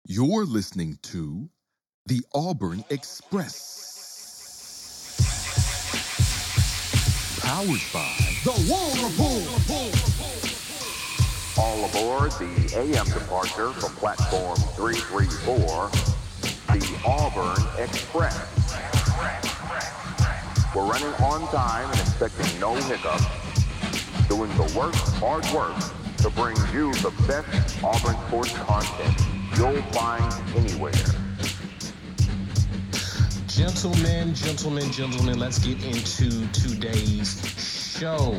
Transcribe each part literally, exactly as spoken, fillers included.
You're listening to the Auburn Express. Powered by the War Report. All aboard the A M departure from platform three three four, the Auburn Express. We're running on time and expecting no hiccups, doing the work, hard work, to bring you the best Auburn sports content you'll find anywhere. Gentlemen, gentlemen, gentlemen, let's get into today's show.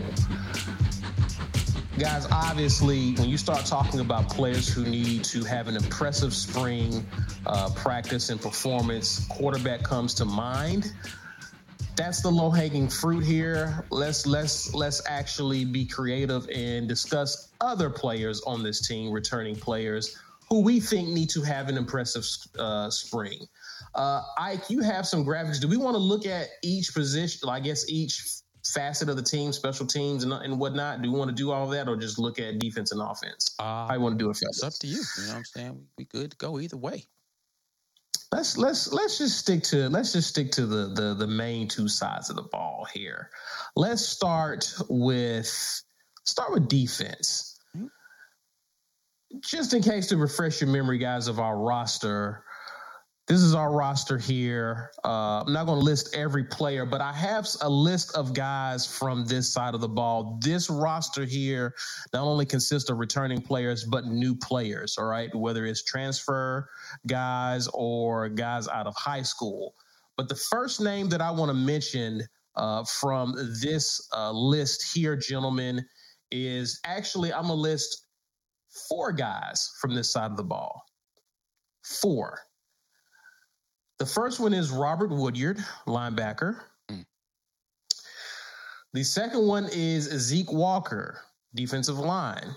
Guys, obviously, when you start talking about players who need to have an impressive spring uh, practice and performance, quarterback comes to mind. That's the low-hanging fruit here. Let's let's let's actually be creative and discuss other players on this team, returning players who we think need to have an impressive uh, spring. Uh, Ike, you have some graphics. Do we want to look at each position, I guess each facet of the team, special teams and, and whatnot? Do we want to do all of that or just look at defense and offense? Uh, How you want to do it, It's up to you. You know what I'm saying? We good to go either way. Let's let's let's just stick to let's just stick to the the the main two sides of the ball here. Let's start with start with defense. Mm-hmm. Just in case to refresh your memory, guys, of our roster. This is our roster here. Uh, I'm not going to list every player, but I have a list of guys from this side of the ball. This roster here not only consists of returning players, but new players, all right, whether it's transfer guys or guys out of high school. But the first name that I want to mention uh, from this uh, list here, gentlemen, is actually I'm going to list four guys from this side of the ball. Four. The first one is Robert Woodyard, linebacker. Mm. The second one is Zeke Walker, defensive line.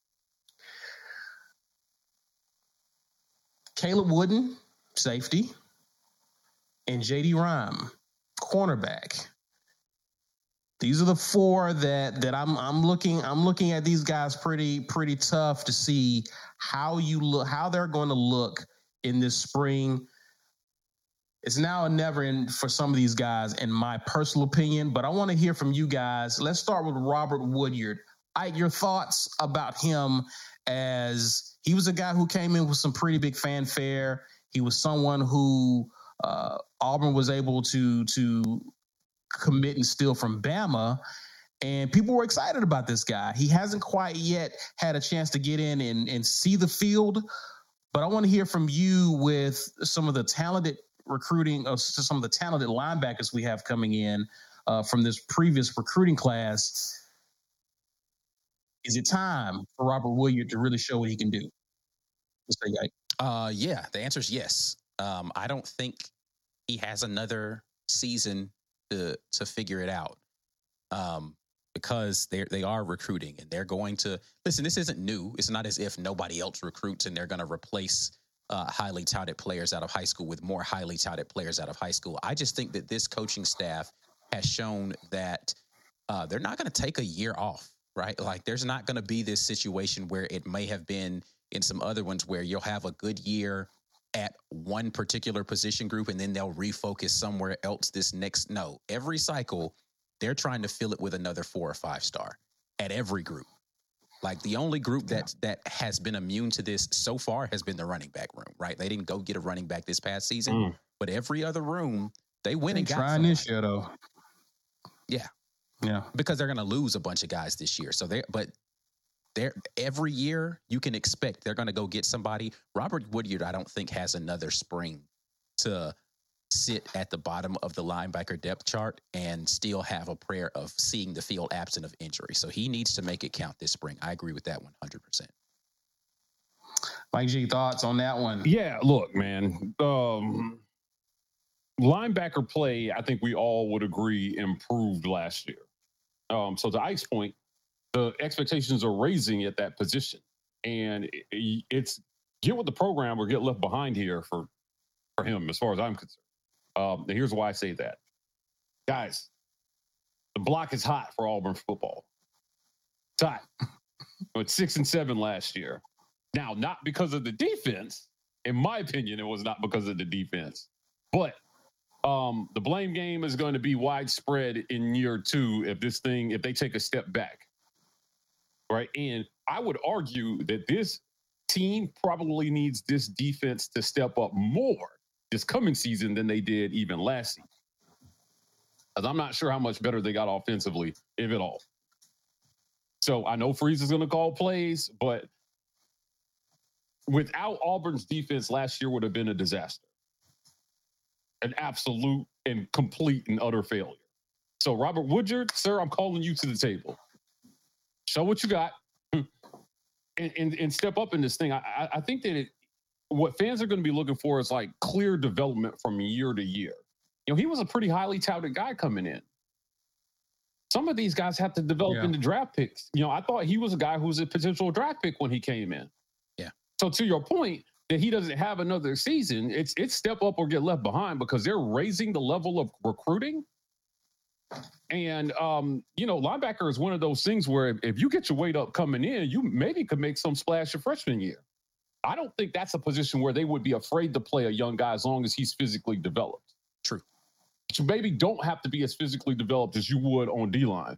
Caleb Wooden, safety. And J D Rhyme, cornerback. These are the four that that I'm I'm looking I'm looking at these guys pretty pretty tough to see how you look how they're going to look in this spring. It's now or never in for some of these guys, in my personal opinion, but I want to hear from you guys. Let's start with Robert Woodyard. Ike, your thoughts about him, as he was a guy who came in with some pretty big fanfare. He was someone who uh, Auburn was able to, to commit and steal from Bama, and people were excited about this guy. He hasn't quite yet had a chance to get in and, and see the field, but I want to hear from you with some of the talented recruiting of some of the talented linebackers we have coming in uh, from this previous recruiting class. Is it time for Robert Woodyard to really show what he can do? Uh, yeah, the answer is yes. Um, I don't think he has another season to to figure it out um, because they they are recruiting and they're going to listen. This isn't new. It's not as if nobody else recruits and they're going to replace Uh, highly touted players out of high school with more highly touted players out of high school. I just think that this coaching staff has shown that uh, they're not going to take a year off, right? Like there's not going to be this situation where it may have been in some other ones where you'll have a good year at one particular position group and then they'll refocus somewhere else this next. No, every cycle, they're trying to fill it with another four or five star at every group. Like the only group that that has been immune to this so far has been the running back room, right? They didn't go get a running back this past season, mm. but every other room they went they and got trying this year though. Yeah, yeah, because they're going to lose a bunch of guys this year. So they, but they're every year you can expect they're going to go get somebody. Robert Woodyard, I don't think has another spring to sit at the bottom of the linebacker depth chart and still have a prayer of seeing the field absent of injury. So he needs to make it count this spring. I agree with that one hundred percent. Mike G, thoughts on that one? Yeah, look, man. Um, linebacker play, I think we all would agree, improved last year. Um, so to Ike's point, the expectations are raising at that position. And it, it's get with the program or get left behind here for, for him, as far as I'm concerned. Um, and here's why I say that. Guys, the block is hot for Auburn football. It's hot. It's six and seven last year. Now, not because of the defense, In my opinion, it was not because of the defense. But um, the blame game is going to be widespread in year two if this thing, if they take a step back. Right. And I would argue that this team probably needs this defense to step up more this coming season than they did even last season. Because I'm not sure how much better they got offensively, if at all. So I know Freeze is going to call plays, but without Auburn's defense, last year would have been a disaster. An absolute and complete and utter failure. So Robert Woodyard, sir, I'm calling you to the table. Show what you got and, and, and step up in this thing. I, I think that it, what fans are going to be looking for is like clear development from year to year. You know, he was a pretty highly touted guy coming in. Some of these guys have to develop Yeah. into draft picks. You know, I thought he was a guy who was a potential draft pick when he came in. Yeah. So to your point that he doesn't have another season, it's it's step up or get left behind because they're raising the level of recruiting. And, um, you know, linebacker is one of those things where if, if you get your weight up coming in, you maybe could make some splash your freshman year. I don't think that's a position where they would be afraid to play a young guy as long as he's physically developed. True. But you maybe don't have to be as physically developed as you would on D-line.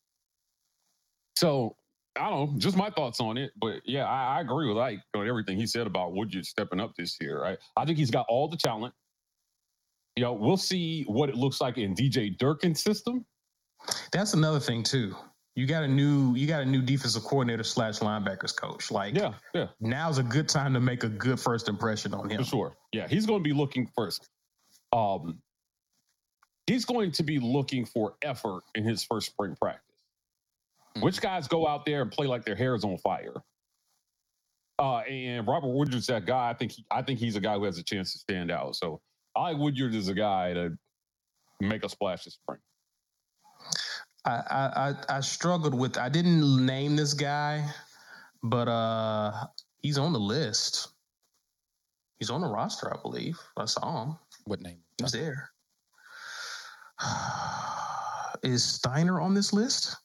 So, I don't know, just my thoughts on it. But, yeah, I, I agree with Ike on everything he said about Woodyard stepping up this year. Right? I think he's got all the talent. You know, we'll see what it looks like in D J Durkin's system. That's another thing too. You got a new you got a new defensive coordinator slash linebackers coach. Like, Yeah, yeah, now's a good time to make a good first impression on him. for sure. Yeah, he's going to be looking first. Um, he's going to be looking for effort in his first spring practice. Which guys go out there and play like their hair is on fire? Uh, and Robert Woodyard's that guy. I think he, I think he's a guy who has a chance to stand out. So I like Woodyard as a guy to make a splash this spring. I, I I I struggled with. I didn't name this guy, but uh, he's on the list. He's on the roster, I believe. I saw him. What name? He was there. Is Steiner on this list?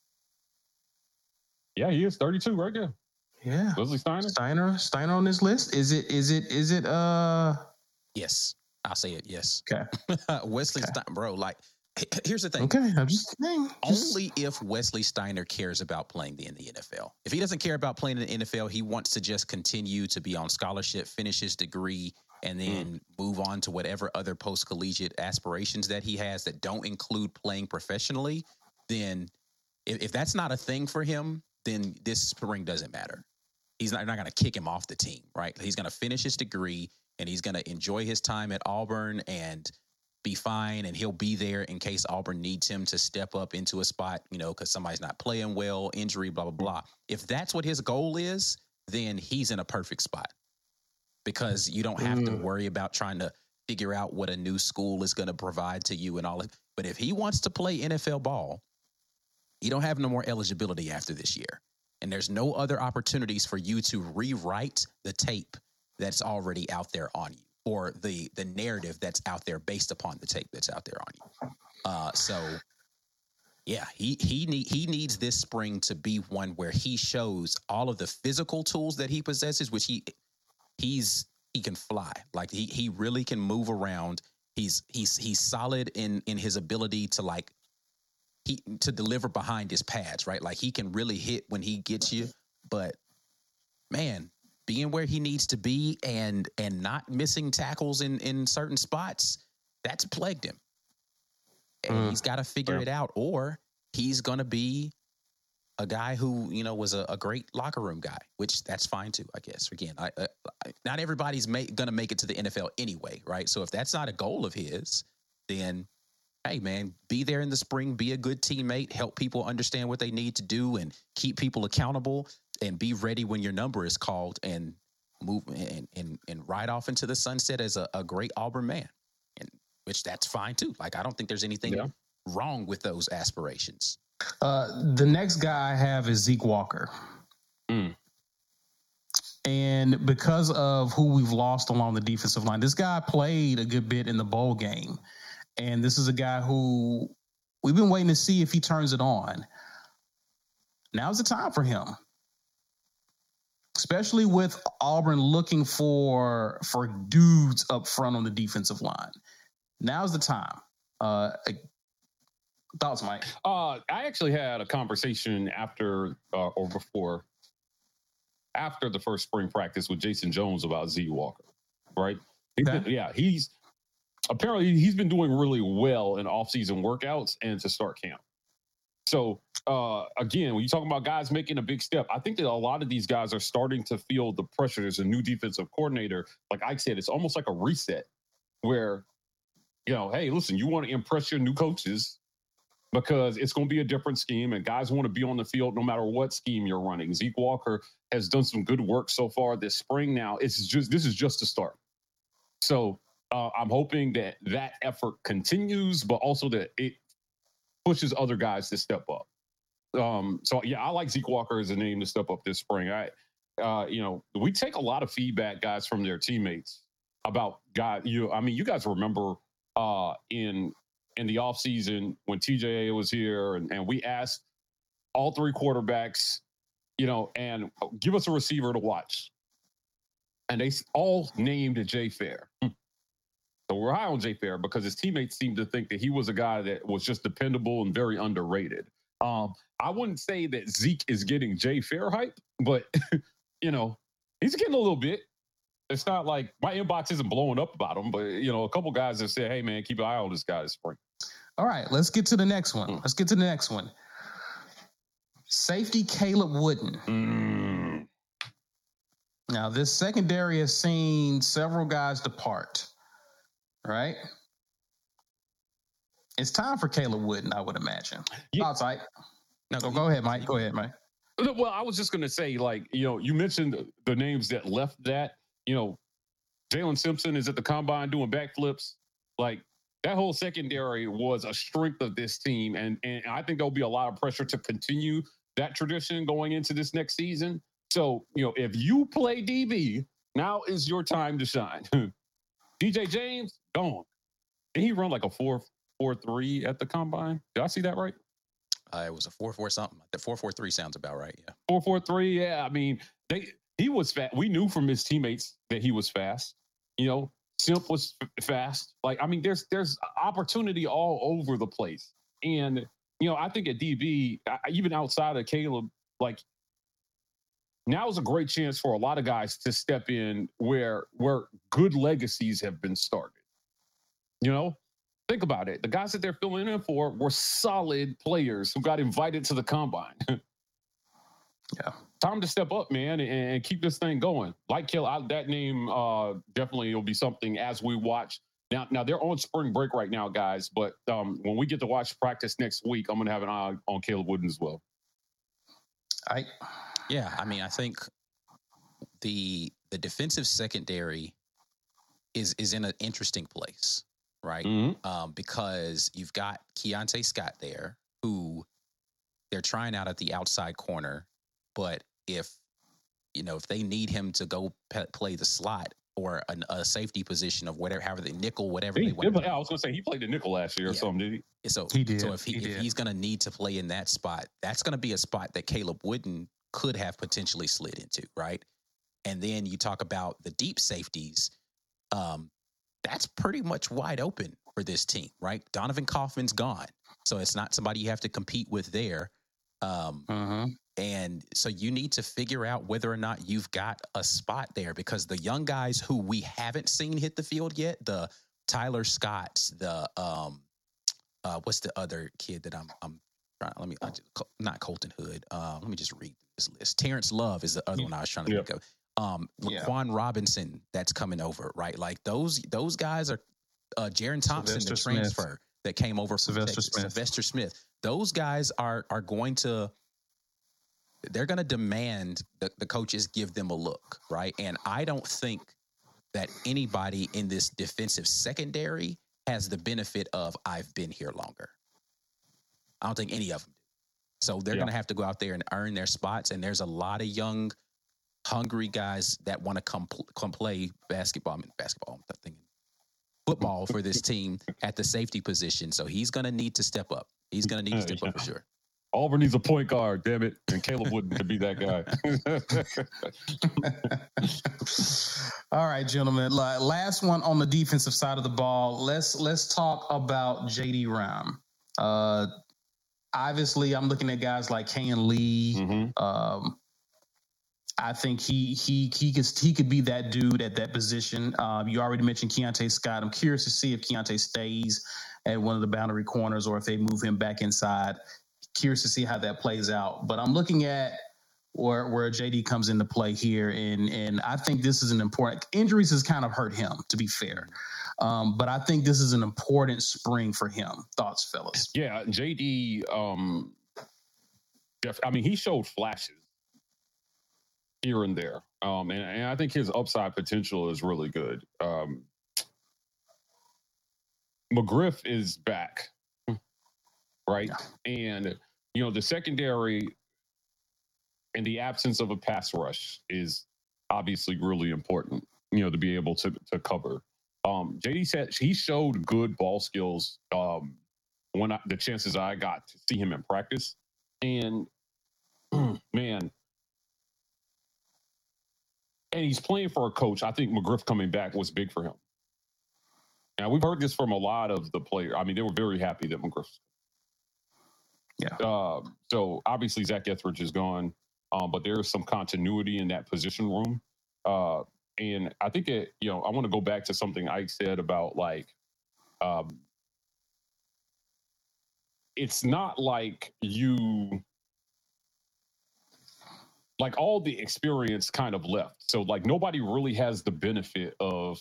Yeah, he is thirty-two right there. Yeah, Wesley Steiner. Steiner. Steiner on this list. Is it? Is it? Is it? Uh. Yes. I'll say it. Yes. Okay. Wesley Okay. Steiner, bro, like, h- here's the thing. Okay. I'm just saying. just- Only if Wesley Steiner cares about playing in the N F L. If he doesn't care about playing in the N F L, he wants to just continue to be on scholarship, finish his degree, and then move on to whatever other post-collegiate aspirations that he has that don't include playing professionally, then if, if that's not a thing for him, then this spring doesn't matter. He's not, not going to kick him off the team, right? He's going to finish his degree, and he's going to enjoy his time at Auburn and be fine, and he'll be there in case Auburn needs him to step up into a spot, you know, because somebody's not playing well, injury, blah, blah, blah. If that's what his goal is, then he's in a perfect spot because you don't have to worry about trying to figure out what a new school is going to provide to you and all that. But if he wants to play N F L ball, he don't have no more eligibility after this year. And there's no other opportunities for you to rewrite the tape that's already out there on you, or the the narrative that's out there based upon the tape that's out there on you. Uh, so, yeah, he he need, he needs this spring to be one where he shows all of the physical tools that he possesses, which he he's he can fly, like he he really can move around. He's he's he's solid in in his ability to like he to deliver behind his pads, right? Like he can really hit when he gets you, but man, being where he needs to be and and not missing tackles in, in certain spots, that's plagued him. And Mm. he's got to figure Yeah. it out, or he's going to be a guy who, you know, was a, a great locker room guy, which that's fine too, I guess. Again, I, I, I, not everybody's ma- going to make it to the N F L anyway, right? So if that's not a goal of his, then, hey, man, be there in the spring, be a good teammate, help people understand what they need to do and keep people accountable and be ready when your number is called and move and and, and ride off into the sunset as a, a great Auburn man, and which that's fine too. Like, I don't think there's anything Yeah. wrong with those aspirations. Uh, the next guy I have is Zeke Walker. Mm. And because of who we've lost along the defensive line, this guy played a good bit in the bowl game. And this is a guy who we've been waiting to see if he turns it on. Now's the time for him. especially with Auburn looking for for dudes up front on the defensive line. Now's the time. Uh, thoughts, Mike? Uh, I actually had a conversation after uh, or before, after the first spring practice with Jason Jones about Z Walker, right? He's Okay. been, yeah, he's apparently he's been doing really well in off-season workouts and to start camp. So uh, again, when you talk about guys making a big step, I think that a lot of these guys are starting to feel the pressure. There's a new defensive coordinator. Like I said, it's almost like a reset where, you know, hey, listen, you want to impress your new coaches because it's going to be a different scheme and guys want to be on the field no matter what scheme you're running. Zeke Walker has done some good work so far this spring. Now it's just, this is just a start. So uh, I'm hoping that that effort continues, but also that it pushes other guys to step up. Um, so yeah, I like Zeke Walker as a name to step up this spring. I, uh, you know, we take a lot of feedback, guys, from their teammates about guys. You, I mean, you guys remember uh, in in the offseason when T J A was here, and, and we asked all three quarterbacks, you know, and give us a receiver to watch, and they all named Jay Fair. So we're high on Jay Fair because his teammates seemed to think that he was a guy that was just dependable and very underrated. Um, I wouldn't say that Zeke is getting Jay Fair hype, but, you know, he's getting a little bit. It's not like my inbox isn't blowing up about him, but, you know, a couple guys have said, hey, man, keep an eye on this guy this spring. All right, let's get to the next one. Let's get to the next one. Safety Caleb Wooden. Mm. Now, this secondary has seen several guys depart. Right? It's time for Caleb Wooden, I would imagine. Yeah. Thoughts, Ike? No, Oh, go ahead, Mike. Go ahead, Mike. Well, I was just going to say, like, you know, you mentioned the, the names that left that, you know, Jalen Simpson is at the combine doing backflips. Like, that whole secondary was a strength of this team. And, and I think there'll be a lot of pressure to continue that tradition going into this next season. So, you know, if you play D B, now is your time to shine. D J James, gone. Did he run like a four four three at the combine? Did I see that right? Uh, it was a four four something. The four four three sounds about right. Yeah. Four four three. Yeah, I mean, they he was fast. We knew from his teammates that he was fast. You know, Simp was f- fast. Like, I mean, there's there's opportunity all over the place. And you know, I think at D B, I, even outside of Caleb, like, now is a great chance for a lot of guys to step in where where good legacies have been started. You know, think about it. The guys that they're filling in for were solid players who got invited to the combine. Yeah. Time to step up, man, and, and keep this thing going. Like Kill, I, that name uh, definitely will be something as we watch. Now, now they're on spring break right now, guys. But um, when we get to watch practice next week, I'm going to have an eye on Caleb Wooden as well. Ike? Yeah, I mean, I think the the defensive secondary is is in an interesting place, right? Mm-hmm. Um, because you've got Keontae Scott there, who they're trying out at the outside corner, but if you know if they need him to go pe- play the slot or an, a safety position of whatever, however they nickel, whatever He, they want. I was going to say he played the nickel last year or Yeah. something, did he? So He did. So if he, He if did. he's going to need to play in that spot, that's going to be a spot that Caleb Wooden could have potentially slid into, right? And then you talk about the deep safeties. Um, that's pretty much wide open for this team, right? Donovan Kaufman's gone, so it's not somebody you have to compete with there. Um, Mm-hmm. and so you need to figure out whether or not you've got a spot there, because the young guys who we haven't seen hit the field yet, the Tyler Scotts, the um, uh, what's the other kid that I'm I'm trying? Let me I just, not Colton Hood. Uh, let me just read this list. Terrence Love is the other one I was trying to Yeah. think of. Um, Yeah. Laquan Robinson that's coming over, right? Like those those guys are uh, Jaron Thompson, Sylvester the Smith. transfer that came over from Sylvester Texas, Smith. Sylvester Smith. Those guys are are going to they're going to demand that the coaches give them a look, right? And I don't think that anybody in this defensive secondary has the benefit of I've been here longer. I don't think any of them do. So they're Yeah. going to have to go out there and earn their spots. And there's a lot of young, hungry guys that want to come pl- come play basketball. I mean, basketball, I'm thinking football for this team at the safety position. So he's going to need to step up. He's going to need to step up for sure. Auburn needs a point guard, damn it. And Caleb Wooden be that guy. All right, gentlemen. Last one on the defensive side of the ball. Let's let's talk about J D Rhyme. Uh, obviously, I'm looking at guys like Kayan Lee. Mm-hmm. Um, I think he he he could he could be that dude at that position. Um, you already mentioned Keontae Scott. I'm curious to see if Keontae stays at one of the boundary corners or if they move him back inside. Curious to see how that plays out. But I'm looking at where where J D comes into play here, and and I think this is an important. Injuries has kind of hurt him, to be fair. Um, but I think this is an important spring for him. Thoughts, fellas? Yeah, J D. Um, I mean, he showed flashes here and there. Um, and, and I think his upside potential is really good. Um, McGriff is back, right? Yeah. And, you know, the secondary in the absence of a pass rush is obviously really important, you know, to be able to, to cover. Um, J D said he showed good ball skills um, when I, the chances I got to see him in practice. And, man, and he's playing for a coach. I think McGriff coming back was big for him. Now, we've heard this from a lot of the players. I mean, they were very happy that McGriff. Yeah. Uh, so, obviously, Zach Etheridge is gone, um, but there is some continuity in that position room. Uh, and I think, it, you know, I want to go back to something Ike said about, like, um, it's not like you... like all the experience kind of left. So like nobody really has the benefit of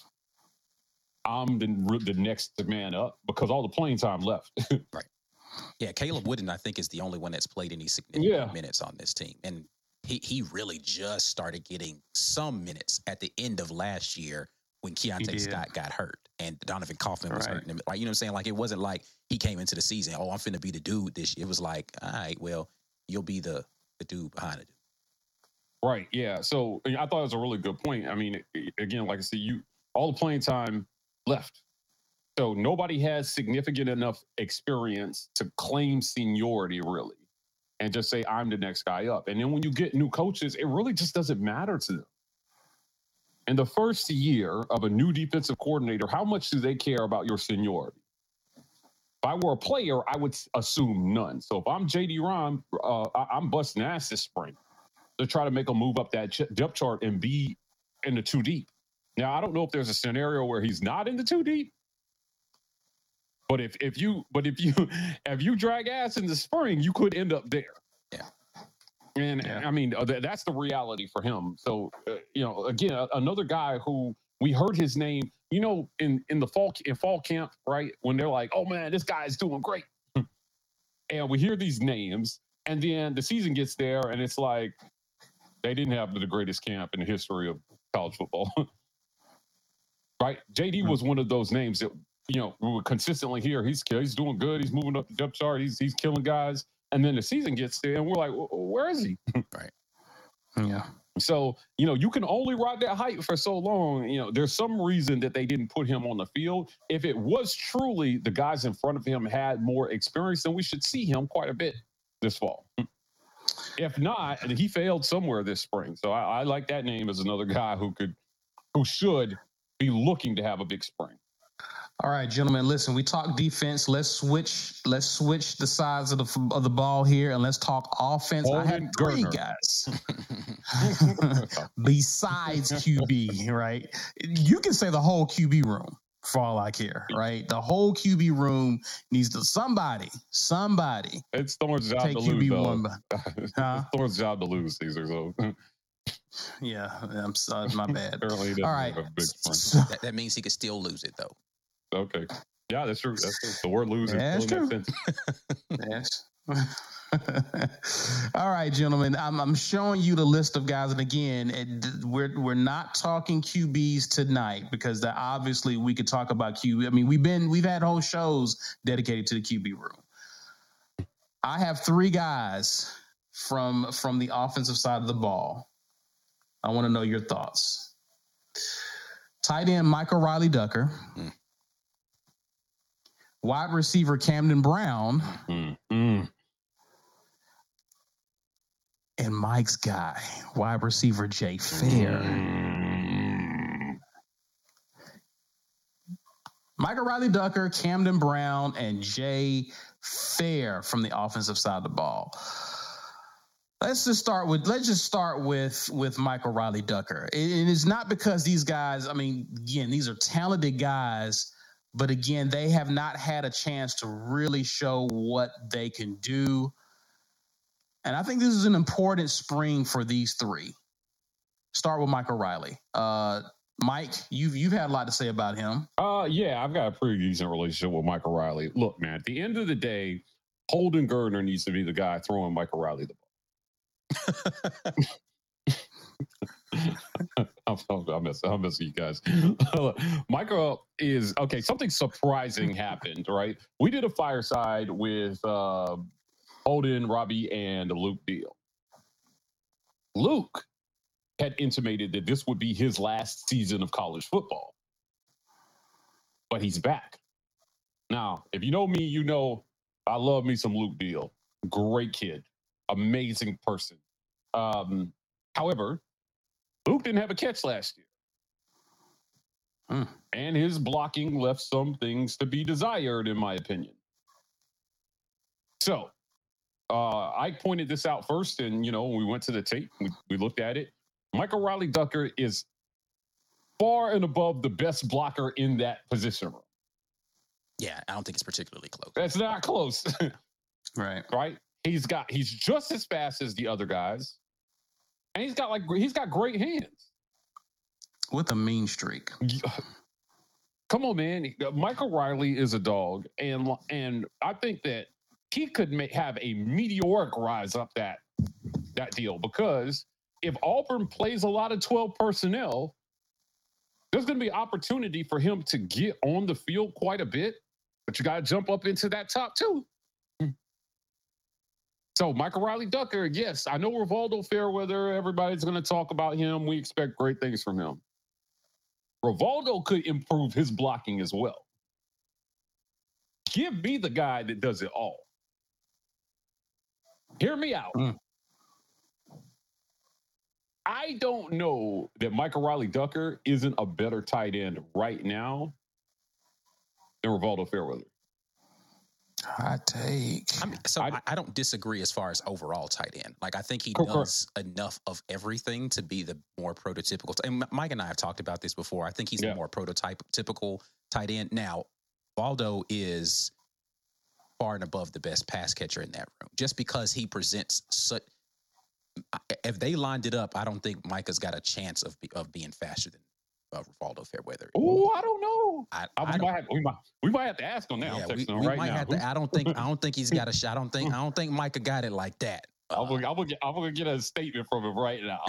I'm the, the next man up because all the playing time left. Right. Yeah. Caleb Wooden, I think, is the only one that's played any significant yeah. minutes on this team. And he, he really just started getting some minutes at the end of last year when Keontae Scott got hurt and Donovan Kaufman was right. hurting him. Like, you know what I'm saying? Like, it wasn't like he came into the season, oh, I'm finna be the dude this year. It was like, all right, well, you'll be the, the dude behind it. Right. Yeah. So I thought it was a really good point. I mean, again, like I said, you all the playing time left. So nobody has significant enough experience to claim seniority, really, and just say, I'm the next guy up. And then when you get new coaches, it really just doesn't matter to them. In the first year of a new defensive coordinator, how much do they care about your seniority? If I were a player, I would assume none. So if I'm J D Rhyme, uh, I'm busting ass this spring to try to make a move up that depth chart and be in the two deep. Now, I don't know if there's a scenario where he's not in the two deep, but if if you but if you if you drag ass in the spring, you could end up there. Yeah, and yeah. I mean th- that's the reality for him. So uh, you know, again, uh, another guy who we heard his name, you know, in in the fall in fall camp, right? When they're like, oh man, this guy's doing great, and we hear these names, and then the season gets there, and it's like, they didn't have the greatest camp in the history of college football. Right? J D was one of those names that, you know, we would consistently hear, he's he's doing good, he's moving up the depth chart, he's he's killing guys. And then the season gets there and we're like, where is he? Right. Yeah. So, you know, you can only ride that height for so long. You know, there's some reason that they didn't put him on the field. If it was truly the guys in front of him had more experience, then we should see him quite a bit this fall. If not, he failed somewhere this spring. So I, I like that name as another guy who could, who should be looking to have a big spring. All right, gentlemen, listen, we talk defense. Let's switch. Let's switch the sides of the of the ball here, and let's talk offense. Holden I have three Gerner. guys besides Q B, right? You can say the whole Q B room for all I care, right? The whole Q B room needs to somebody, somebody. It's Thorne's job to lose, though. Huh? It's Thorne's job to lose, Caesar. So. Yeah, I'm sorry, my bad. Apparently, he all right. Have a big so, that, that means he could still lose it, though. Okay. Yeah, that's true. That's true. The word lose that's is true. Yes. All right, gentlemen. I'm I'm showing you the list of guys, and again, it, we're we're not talking Q Bs tonight because the, obviously we could talk about Q B. I mean, we've been we've had whole shows dedicated to the Q B room. I have three guys from from the offensive side of the ball. I want to know your thoughts. Tight end Michael Riley Ducker. Mm. Wide receiver Camden Brown. Mm. Mm. and Mike's guy, wide receiver Jay Fair. Mm. Michael Riley-Ducker, Camden Brown, and Jay Fair from the offensive side of the ball. Let's just start with let's just start with with Michael Riley-Ducker. It is not because these guys, I mean, again, these are talented guys, but again, they have not had a chance to really show what they can do. And I think this is an important spring for these three. Start with Michael Riley. Uh, Mike, you've you've had a lot to say about him. Uh, yeah, I've got a pretty decent relationship with Michael Riley. Look, man, at the end of the day, Holden Gardner needs to be the guy throwing Michael Riley the ball. I'm, I'm, messing, I'm messing you guys. Michael is, okay, something surprising happened, right? We did a fireside with uh, Holden, Robbie, and Luke Deal. Luke had intimated that this would be his last season of college football. But he's back. Now, if you know me, you know I love me some Luke Deal. Great kid. Amazing person. Um, however, Luke didn't have a catch last year. Hmm. And his blocking left some things to be desired, in my opinion. So, uh, I pointed this out first, and, you know, when we went to the tape, we, we looked at it. Michael Riley-Ducker is far and above the best blocker in that position room. Yeah, I don't think it's particularly close. That's not close. Right. Right? He's got he's just as fast as the other guys. And he's got like he's got great hands. With a mean streak. Come on, man. Michael Riley is a dog, and and I think that he could make, have a meteoric rise up that that deal, because if Auburn plays a lot of twelve personnel, there's going to be opportunity for him to get on the field quite a bit, but you got to jump up into that top two. So Michael Riley-Ducker, yes, I know Rivaldo Fairweather, everybody's going to talk about him. We expect great things from him. Rivaldo could improve his blocking as well. Give me the guy that does it all. Hear me out. Mm. I don't know that Michael Riley-Ducker isn't a better tight end right now than Rivaldo Fairweather. Hot take. I mean, so I- I, I don't disagree as far as overall tight end. Like, I think he Correct. does enough of everything to be the more prototypical. T- and Mike and I have talked about this before. I think he's Yeah. the more prototype typical tight end. Now, Valdo is far and above the best pass catcher in that room, just because he presents such. If they lined it up, I don't think Micah's got a chance of be, of being faster than uh, Rivaldo Fairweather. Oh, I don't know. I, I, I we, don't, might have, we, might, we might have to ask on that. yeah, I'm we, texting him we right might now. have to. I don't think. I don't think he's got a shot. I don't think. I don't think Micah got it like that. I'm gonna, I'm, gonna get, I'm gonna get a statement from him right now.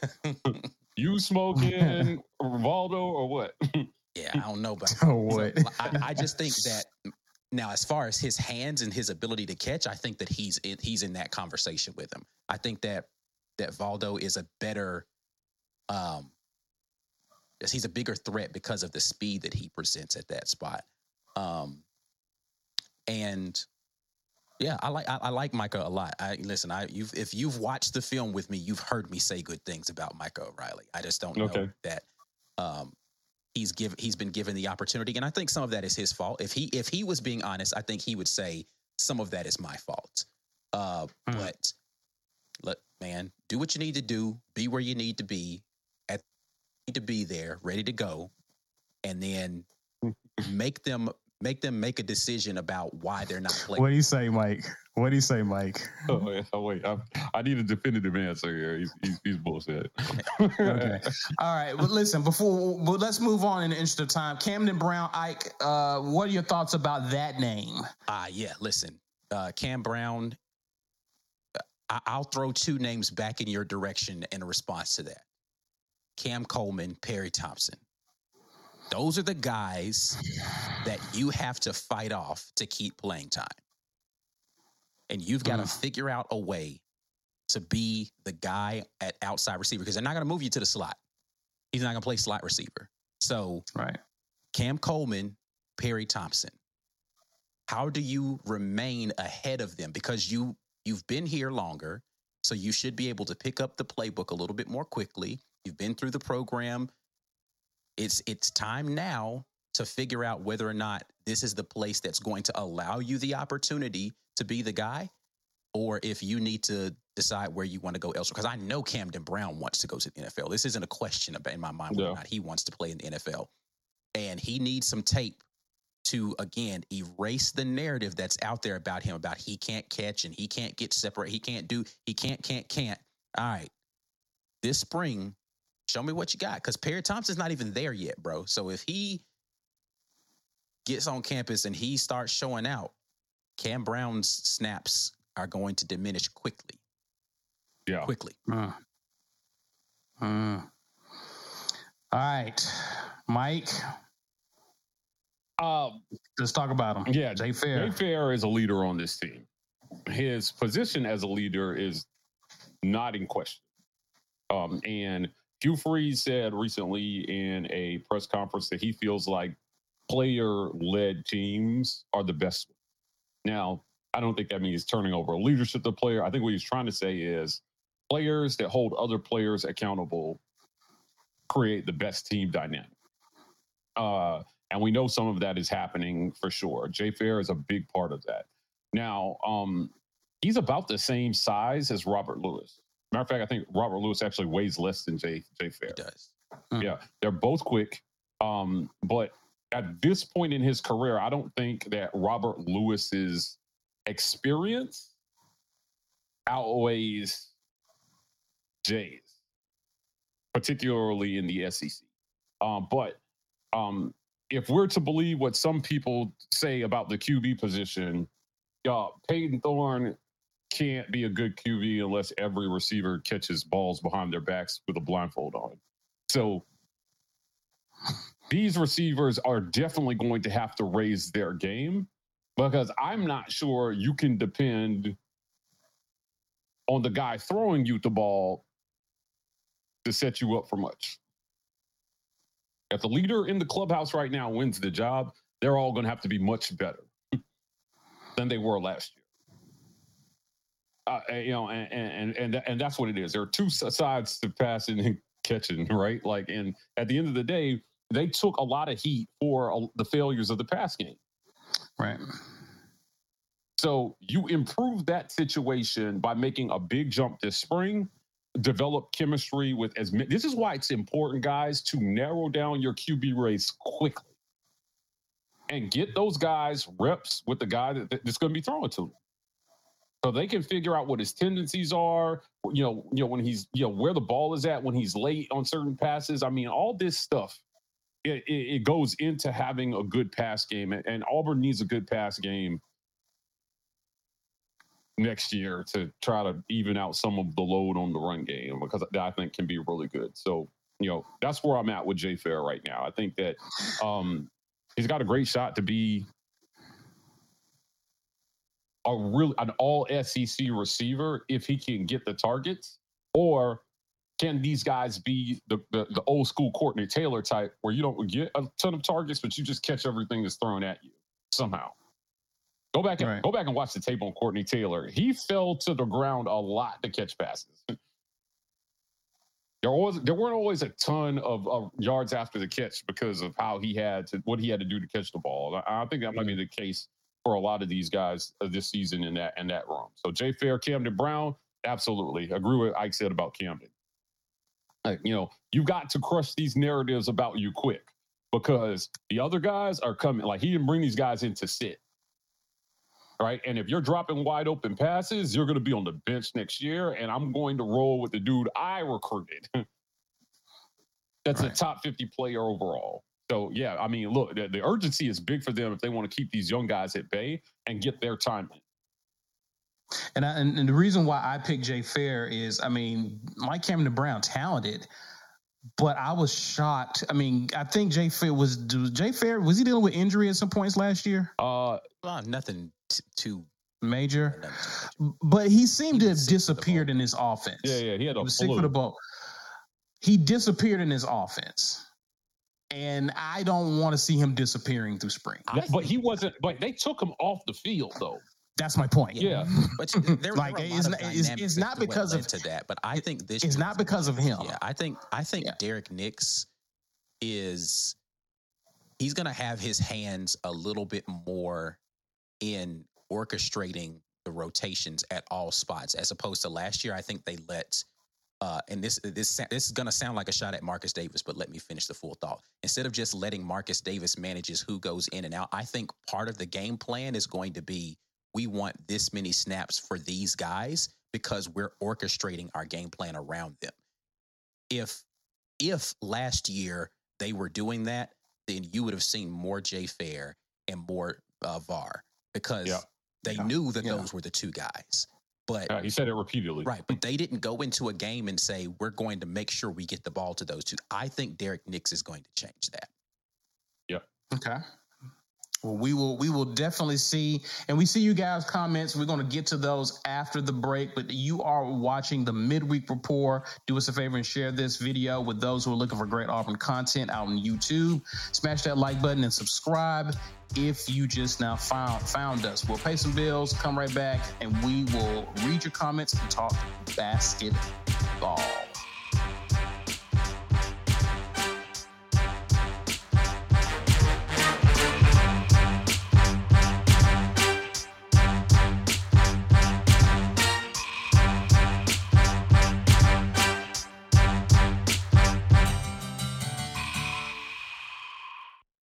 You smoking Rivaldo or what? Yeah, I don't know about. Oh, what? So, I, I just think that now, as far as his hands and his ability to catch, I think that he's in, he's in that conversation with him. I think that that Valdo is a better, um, he's a bigger threat because of the speed that he presents at that spot. Um, and yeah, I like I, I like Micah a lot. I listen. I you've if you've watched the film with me, you've heard me say good things about Micah O'Reilly. I just don't know Okay. that. Um, He's given. He's been given the opportunity, and I think some of that is his fault. If he if he was being honest, I think he would say some of that is my fault. Uh, Hmm. But look, man, do what you need to do. Be where you need to be. At need to be there, ready to go, and then make them make them make a decision about why they're not playing. What do you say, Mike? What do you say, Mike? Oh, yeah. Oh, wait. I, I need a definitive answer here. He's, he's, he's bullshit. Okay. All right. Well, listen, before well, let's move on in the interest of time. Camden Brown, Ike, uh, what are your thoughts about that name? Ah, yeah. Listen, uh, Cam Brown. I- I'll throw two names back in your direction in response to that. Cam Coleman, Perry Thompson. Those are the guys that you have to fight off to keep playing time. And you've got to Mm. figure out a way to be the guy at outside receiver, because they're not going to move you to the slot. He's not going to play slot receiver. So Right. Cam Coleman, Perry Thompson. How do you remain ahead of them? Because you, you've been here longer. So you should be able to pick up the playbook a little bit more quickly. You've been through the program. It's it's time now to figure out whether or not this is the place that's going to allow you the opportunity to be the guy, or if you need to decide where you want to go elsewhere. Because I know Camden Brown wants to go to the N F L. This isn't a question about in my mind whether Yeah. or not he wants to play in the N F L. And he needs some tape to, again, erase the narrative that's out there about him, about he can't catch and he can't get separate. He can't do, he can't, can't, can't. All right. This spring, show me what you got. Because Perry Thompson's not even there yet, bro. So if he gets on campus and he starts showing out, Cam Brown's snaps are going to diminish quickly. Yeah. Quickly. Mm. Mm. All right, Mike, Um, let's talk about him. yeah, Jay Fair. Jay Fair is a leader on this team. His position as a leader is not in question. Um, and Hugh Freeze said recently in a press conference that he feels like player-led teams are the best. Now, I don't think that means turning over leadership to the player. I think what he's trying to say is players that hold other players accountable create the best team dynamic. Uh, and we know some of that is happening for sure. Jay Fair is a big part of that. Now, um, he's about the same size as Robert Lewis. Matter of fact, I think Robert Lewis actually weighs less than Jay, Jay Fair. He does. Mm. Yeah, they're both quick. Um, but at this point in his career, I don't think that Robert Lewis's experience outweighs Jay's, particularly in the S E C. Um, but um, if we're to believe what some people say about the Q B position, uh, Peyton Thorne can't be a good Q B unless every receiver catches balls behind their backs with a blindfold on. So these receivers are definitely going to have to raise their game, because I'm not sure you can depend on the guy throwing you the ball to set you up for much. If the leader in the clubhouse right now wins the job, they're all going to have to be much better than they were last year. Uh, you know, and, and and and that's what it is. There are two sides to passing and catching, right? Like, and at the end of the day, they took a lot of heat for uh, the failures of the pass game. Right. So you improve that situation by making a big jump this spring, develop chemistry with as many. This is why it's important, guys, to narrow down your Q B race quickly and get those guys reps with the guy that, that's going to be throwing to them, so they can figure out what his tendencies are. You know, you know when he's, you know, where the ball is at when he's late on certain passes. I mean, all this stuff. It, it, it goes into having a good pass game, and, and Auburn needs a good pass game next year to try to even out some of the load on the run game, because I think can be really good. So, you know, that's where I'm at with Jay Fair right now. I think that um, he's got a great shot to be a real an all S E C receiver if he can get the targets, or can these guys be the, the, the old school Courtney Taylor type where you don't get a ton of targets, but you just catch everything that's thrown at you somehow? Go back and Right. go back and watch the tape on Courtney Taylor. He fell to the ground a lot to catch passes. There was there weren't always a ton of, of yards after the catch because of how he had to what he had to do to catch the ball. I, I think that might be the case for a lot of these guys uh, this season in that in that room. So Jay Fair, Camden Brown, absolutely agree with what Ike said about Camden. Like, you know, you got to crush these narratives about you quick, because the other guys are coming. Like, he didn't bring these guys in to sit. Right. And if you're dropping wide open passes, you're going to be on the bench next year. And I'm going to roll with the dude I recruited. That's Right. a top fifty player overall. So, yeah, I mean, look, the, the urgency is big for them if they want to keep these young guys at bay and get their time in. And, I, and and the reason why I picked Jay Fair is, I mean, Mike Camden Brown, talented, but I was shocked. I mean, I think Jay Fair was, was Jay Fair, was he dealing with injury at some points last year? Uh, Well, nothing t- too Major. nothing too much. But he seemed He to was have sick for the disappeared ball. in his offense. yeah, yeah, he had He a was sick flu. for the ball. He disappeared in his offense. And I don't want to see him disappearing through spring. I That- but think- he wasn't. But they took him off the field though. That's my point. Yeah. But there, like there are a it's lot not, of it's, dynamics it's not that because led of to that. But I think this it's year- not because of him. Yeah, I think I think Yeah. Derek Nix is he's going to have his hands a little bit more in orchestrating the rotations at all spots, as opposed to last year. I think they let. Uh, and this this this is going to sound like a shot at Marcus Davis, but let me finish the full thought. Instead of just letting Marcus Davis manages who goes in and out, I think part of the game plan is going to be we want this many snaps for these guys because we're orchestrating our game plan around them. If if last year they were doing that, then you would have seen more Jay Fair and more uh, V A R because Yeah. they Yeah. knew that Yeah. those were the two guys. But Uh, he said it repeatedly. right, but they didn't go into a game and say we're going to make sure we get the ball to those two. I think Derek Nix is going to change that. Okay. Well, we will we will definitely see, and we see you guys' comments. We're going to get to those after the break, but you are watching the Midweek Report. Do us a favor and share this video with those who are looking for great Auburn content out on YouTube. Smash that like button and subscribe if you just now found found us. We'll pay some bills, come right back, and we will read your comments and talk basketball.